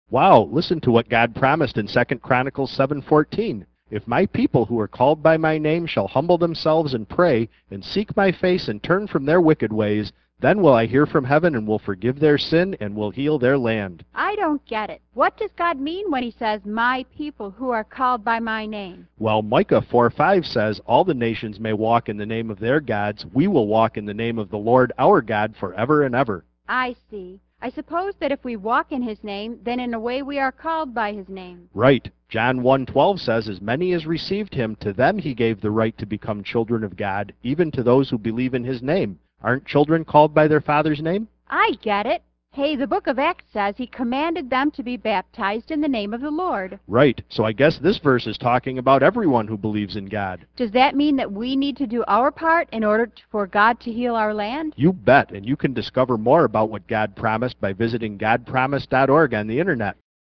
Wow, listen to what God promised in 2 Chronicles 7:14. If my people who are called by my name shall humble themselves and pray, and seek my face and turn from their wicked ways, then will I hear from heaven and will forgive their sin and will heal their land. I don't get it. What does God mean when he says, my people who are called by my name? Well, Micah 4:5 says, all the nations may walk in the name of their gods. We will walk in the name of the Lord our God forever and ever. I see. I suppose that if we walk in his name, then in a way we are called by his name. Right. John 1:12 says, as many as received him, to them he gave the right to become children of God, even to those who believe in his name. Aren't children called by their father's name? I get it. Hey, the book of Acts says he commanded them to be baptized in the name of the Lord. Right. So I guess this verse is talking about everyone who believes in God. Does that mean that we need to do our part in order for God to heal our land? You bet, and you can discover more about what God promised by visiting godpromised.org on the internet.